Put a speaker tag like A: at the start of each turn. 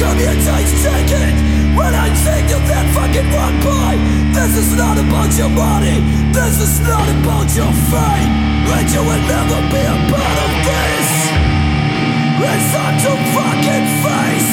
A: commutate's ticket. When I think of that fucking one boy, this is not about your money, this is not about your fame, and you will never be a part of this. It's time to fucking face